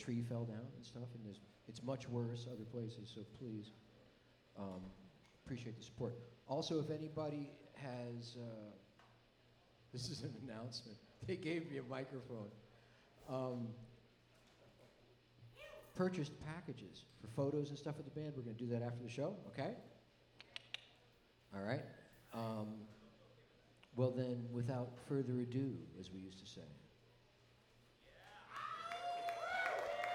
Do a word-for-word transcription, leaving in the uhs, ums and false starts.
tree fell down and stuff, and there's, it's much worse other places, so please, um, appreciate the support. Also, if anybody has, uh, this is an announcement. They gave me a microphone. Um, purchased packages for photos and stuff with the band. We're going to do that after the show, okay? All right. Um, well then, without further ado, as we used to say,